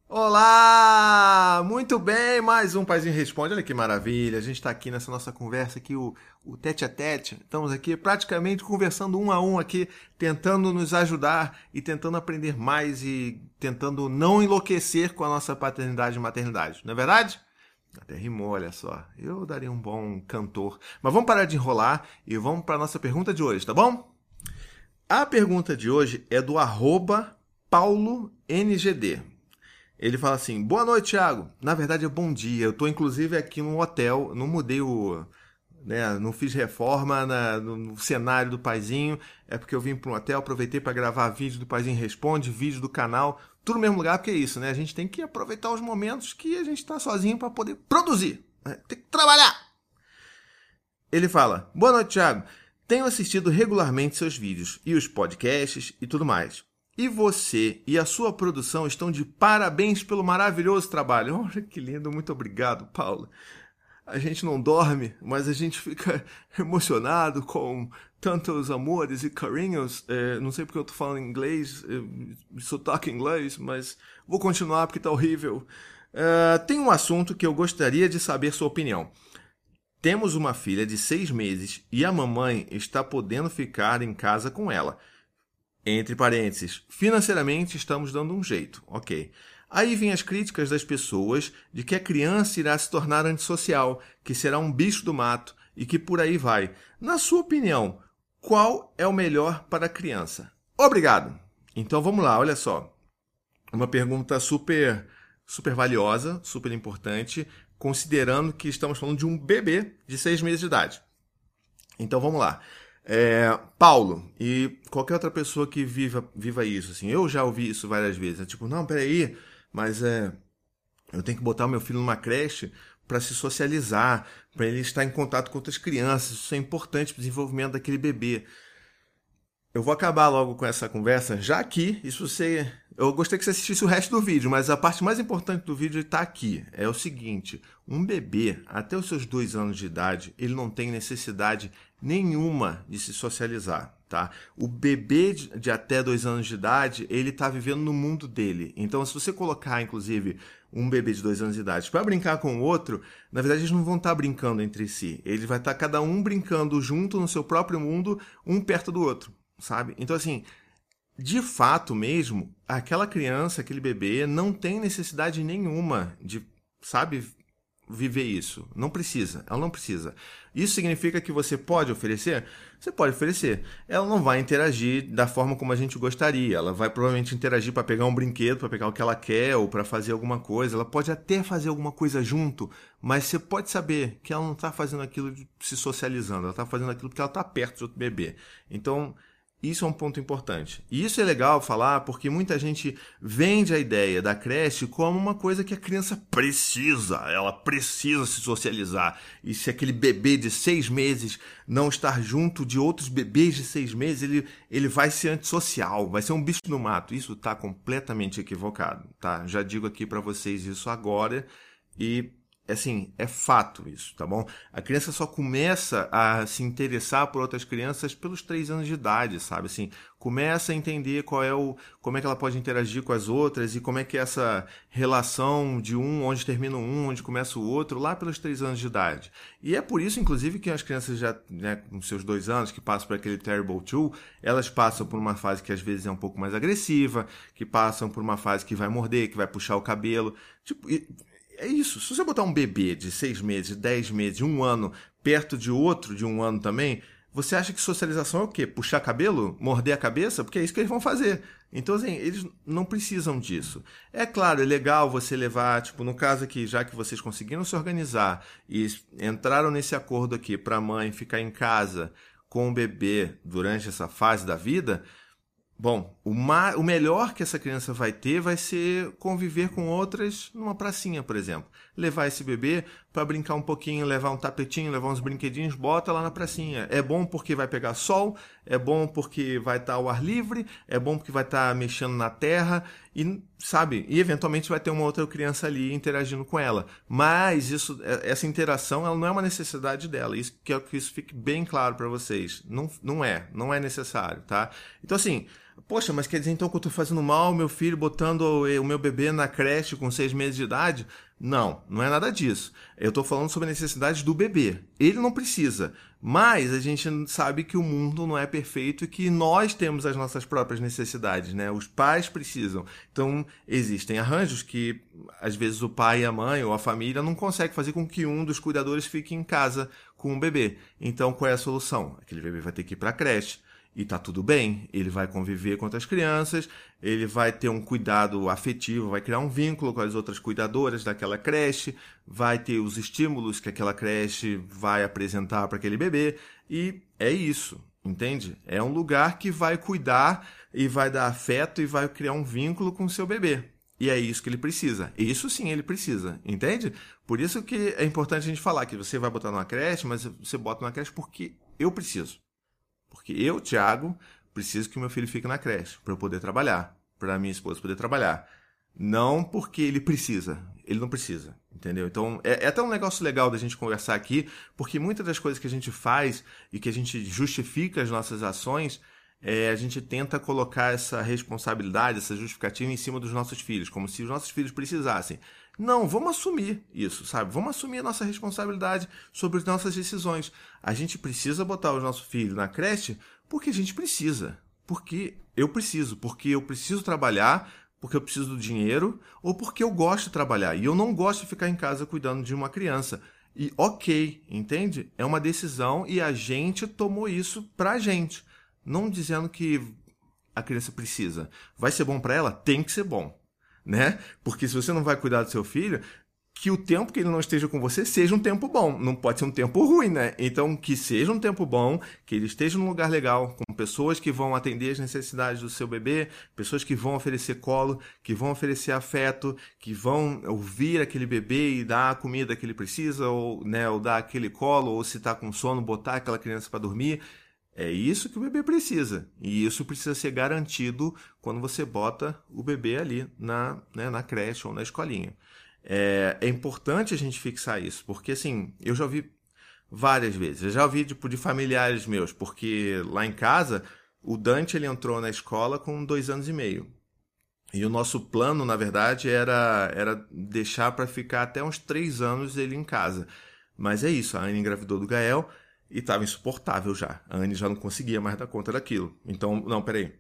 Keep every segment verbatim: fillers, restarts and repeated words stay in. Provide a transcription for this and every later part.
Olá! Muito bem, mais um Paizinho Responde. Olha que maravilha, a gente está aqui nessa nossa conversa aqui, o, o tete a tete. Estamos aqui praticamente conversando um a um aqui, tentando nos ajudar e tentando aprender mais e tentando não enlouquecer com a nossa paternidade e maternidade. Não é verdade? Até rimou, olha só. Eu daria um bom cantor. Mas vamos parar de enrolar e vamos para a nossa pergunta de hoje, tá bom? A pergunta de hoje é do arroba Paulo N G D. Ele fala assim, boa noite, Thiago. Na verdade é bom dia. Eu estou inclusive aqui num hotel, não mudei o... Né, não fiz reforma na, no, no cenário do Paizinho. É porque eu vim para um hotel, aproveitei para gravar vídeo do Paizinho Responde, vídeo do canal. Tudo no mesmo lugar, porque é isso, né? A gente tem que aproveitar os momentos que a gente está sozinho para poder produzir. Né? Tem que trabalhar. Ele fala, boa noite, Thiago. Tenho assistido regularmente seus vídeos e os podcasts e tudo mais. E você e a sua produção estão de parabéns pelo maravilhoso trabalho. Olha que lindo, muito obrigado, Paulo. A gente não dorme, mas a gente fica emocionado com tantos amores e carinhos. É, não sei porque eu tô falando inglês, é, sotaque inglês, mas vou continuar porque tá horrível. É, tem um assunto que eu gostaria de saber sua opinião. Temos uma filha de seis meses e a mamãe está podendo ficar em casa com ela. Entre parênteses, financeiramente estamos dando um jeito, ok. Aí vem as críticas das pessoas de que a criança irá se tornar antissocial, que será um bicho do mato e que por aí vai. Na sua opinião, qual é o melhor para a criança? Obrigado! Então vamos lá, olha só. Uma pergunta super, super valiosa, super importante, considerando que estamos falando de um bebê de seis meses de idade. Então vamos lá. É, Paulo e qualquer outra pessoa que viva, viva isso, assim, eu já ouvi isso várias vezes, é tipo, não, peraí, mas é, eu tenho que botar o meu filho numa creche para se socializar, para ele estar em contato com outras crianças, isso é importante para o desenvolvimento daquele bebê. Eu vou acabar logo com essa conversa já aqui, isso você... Eu gostaria que você assistisse o resto do vídeo, mas a parte mais importante do vídeo está aqui. É o seguinte, um bebê, até os seus dois anos de idade, ele não tem necessidade nenhuma de se socializar, tá? O bebê de até dois anos de idade, ele está vivendo no mundo dele. Então, se você colocar, inclusive, um bebê de dois anos de idade para brincar com o outro, na verdade, eles não vão estar brincando entre si. Eles vai estar cada um brincando junto no seu próprio mundo, um perto do outro, sabe? Então, assim... De fato mesmo, aquela criança, aquele bebê, não tem necessidade nenhuma de, sabe, viver isso. Não precisa, ela não precisa. Isso significa que você pode oferecer? Você pode oferecer. Ela não vai interagir da forma como a gente gostaria. Ela vai provavelmente interagir para pegar um brinquedo, para pegar o que ela quer ou para fazer alguma coisa. Ela pode até fazer alguma coisa junto, mas você pode saber que ela não está fazendo aquilo de se socializando. Ela está fazendo aquilo porque ela está perto de outro bebê. Então... Isso é um ponto importante. E isso é legal falar porque muita gente vende a ideia da creche como uma coisa que a criança precisa. Ela precisa se socializar. E se aquele bebê de seis meses não estar junto de outros bebês de seis meses, ele, ele vai ser antissocial, vai ser um bicho no mato. Isso está completamente equivocado, tá? Já digo aqui para vocês isso agora e... Assim, é fato isso, tá bom? A criança só começa a se interessar por outras crianças pelos três anos de idade, sabe? Assim, começa a entender qual é o, como é que ela pode interagir com as outras e como é que é essa relação de um, onde termina um, onde começa o outro, lá pelos três anos de idade. E é por isso, inclusive, que as crianças já, né, com seus dois anos, que passam por aquele Terrible Two, elas passam por uma fase que às vezes é um pouco mais agressiva, que passam por uma fase que vai morder, que vai puxar o cabelo, tipo... E, é isso. Se você botar um bebê de seis meses, dez meses, um ano, perto de outro de um ano também, você acha que socialização é o quê? Puxar cabelo? Morder a cabeça? Porque é isso que eles vão fazer. Então, assim, eles não precisam disso. É claro, é legal você levar, tipo, no caso aqui, já que vocês conseguiram se organizar e entraram nesse acordo aqui para a mãe ficar em casa com o bebê durante essa fase da vida... Bom, o, ma- o melhor que essa criança vai ter vai ser conviver com outras numa pracinha, por exemplo. Levar esse bebê para brincar um pouquinho, levar um tapetinho, levar uns brinquedinhos, bota lá na pracinha. É bom porque vai pegar sol, é bom porque vai estar ao ar livre, é bom porque vai estar mexendo na terra e, sabe, e eventualmente vai ter uma outra criança ali interagindo com ela. Mas isso, essa interação ela não é uma necessidade dela. Isso, quero que isso fique bem claro para vocês. Não, não é, não é necessário, tá? Então, assim... Poxa, mas quer dizer então que eu estou fazendo mal ao meu filho botando o meu bebê na creche com seis meses de idade? Não, não é nada disso. Eu estou falando sobre a necessidade do bebê. Ele não precisa. Mas a gente sabe que o mundo não é perfeito e que nós temos as nossas próprias necessidades, né? Os pais precisam. Então, existem arranjos que, às vezes, o pai e a mãe ou a família não consegue fazer com que um dos cuidadores fique em casa com o bebê. Então, qual é a solução? Aquele bebê vai ter que ir para a creche. E tá tudo bem, ele vai conviver com outras crianças, ele vai ter um cuidado afetivo, vai criar um vínculo com as outras cuidadoras daquela creche, vai ter os estímulos que aquela creche vai apresentar para aquele bebê, e é isso, entende? É um lugar que vai cuidar e vai dar afeto e vai criar um vínculo com o seu bebê. E é isso que ele precisa. Isso sim ele precisa, entende? Por isso que é importante a gente falar que você vai botar numa creche, mas você bota numa creche porque eu preciso. Porque eu, Thiago, preciso que o meu filho fique na creche para eu poder trabalhar, para minha esposa poder trabalhar. Não porque ele precisa, ele não precisa, entendeu? Então, é, é até um negócio legal da gente conversar aqui, porque muitas das coisas que a gente faz e que a gente justifica as nossas ações, é, a gente tenta colocar essa responsabilidade, essa justificativa em cima dos nossos filhos, como se os nossos filhos precisassem. Não, vamos assumir isso, sabe? Vamos assumir a nossa responsabilidade sobre as nossas decisões. A gente precisa botar o nosso filho na creche porque a gente precisa. Porque eu preciso. Porque eu preciso trabalhar, porque eu preciso do dinheiro, ou porque eu gosto de trabalhar. E eu não gosto de ficar em casa cuidando de uma criança. E ok, entende? É uma decisão e a gente tomou isso pra gente. Não dizendo que a criança precisa. Vai ser bom pra ela? Tem que ser bom. Né? Porque se você não vai cuidar do seu filho, que o tempo que ele não esteja com você seja um tempo bom, não pode ser um tempo ruim, né? Então, que seja um tempo bom, que ele esteja num lugar legal, com pessoas que vão atender as necessidades do seu bebê, pessoas que vão oferecer colo, que vão oferecer afeto, que vão ouvir aquele bebê e dar a comida que ele precisa, ou, né, ou dar aquele colo, ou se está com sono, botar aquela criança para dormir. É isso que o bebê precisa. E isso precisa ser garantido quando você bota o bebê ali na, né, na creche ou na escolinha. É, é importante a gente fixar isso, porque assim, eu já ouvi várias vezes, eu já ouvi tipo, de familiares meus, porque lá em casa o Dante ele entrou na escola com dois anos e meio. E o nosso plano, na verdade, era, era deixar para ficar até uns três anos ele em casa. Mas é isso, a Anne engravidou do Gael e estava insuportável já. A Anne já não conseguia mais dar conta daquilo. Então, não, peraí.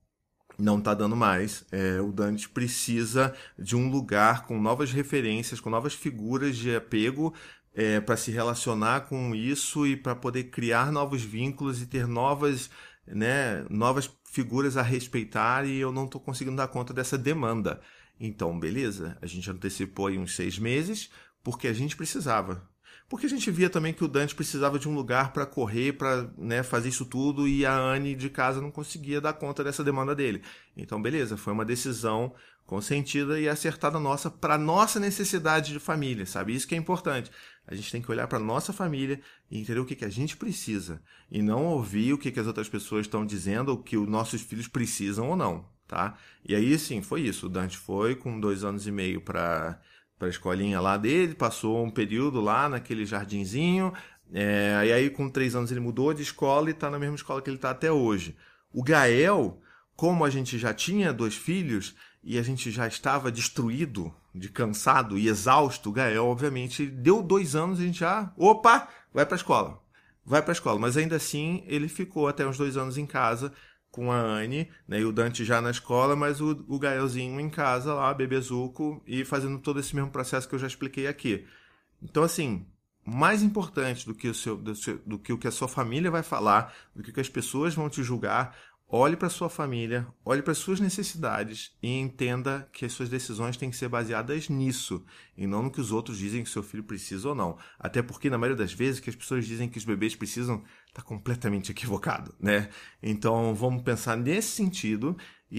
Não está dando mais. É, o Dante precisa de um lugar com novas referências, com novas figuras de apego é, para se relacionar com isso e para poder criar novos vínculos e ter novas, né, novas figuras a respeitar, e eu não estou conseguindo dar conta dessa demanda. Então, beleza. A gente antecipou aí uns seis meses porque a gente precisava. Porque a gente via também que o Dante precisava de um lugar para correr, para, né, fazer isso tudo, e a Anne de casa não conseguia dar conta dessa demanda dele. Então, beleza, foi uma decisão consentida e acertada nossa para nossa necessidade de família, sabe? Isso que é importante. A gente tem que olhar para nossa família e entender o que, que a gente precisa, e não ouvir o que, que as outras pessoas estão dizendo, o que os nossos filhos precisam ou não, tá? E aí, sim, foi isso. O Dante foi com dois anos e meio para para a escolinha lá dele, passou um período lá naquele jardinzinho, é, e aí com três anos ele mudou de escola e está na mesma escola que ele está até hoje. O Gael, como a gente já tinha dois filhos e a gente já estava destruído, de cansado e exausto, o Gael, obviamente, deu dois anos e a gente já, opa, vai para a escola. Vai para a escola, mas ainda assim ele ficou até uns dois anos em casa com a Anne, né, e o Dante já na escola, mas o, o Gaelzinho em casa lá, bebezuco, e fazendo todo esse mesmo processo que eu já expliquei aqui. Então, assim, mais importante do que o, seu, do, seu, do que o que a sua família vai falar, do que o que as pessoas vão te julgar, olhe para a sua família, olhe para as suas necessidades e entenda que as suas decisões têm que ser baseadas nisso, e não no que os outros dizem que seu filho precisa ou não. Até porque, na maioria das vezes, que as pessoas dizem que os bebês precisam, está completamente equivocado, né? Então, vamos pensar nesse sentido.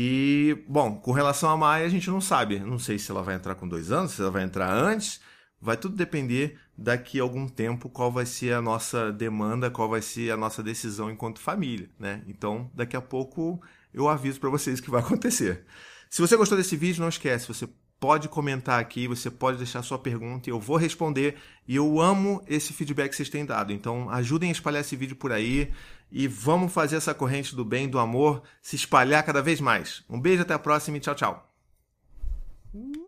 E, bom, com relação a Maia, a gente não sabe. Não sei se ela vai entrar com dois anos, se ela vai entrar antes. Vai tudo depender daqui a algum tempo qual vai ser a nossa demanda, qual vai ser a nossa decisão enquanto família, né? Então, daqui a pouco eu aviso para vocês o que vai acontecer. Se você gostou desse vídeo, não esquece, você pode comentar aqui, você pode deixar sua pergunta e eu vou responder. E eu amo esse feedback que vocês têm dado. Então ajudem a espalhar esse vídeo por aí e vamos fazer essa corrente do bem, do amor, se espalhar cada vez mais. Um beijo, até a próxima e tchau, tchau.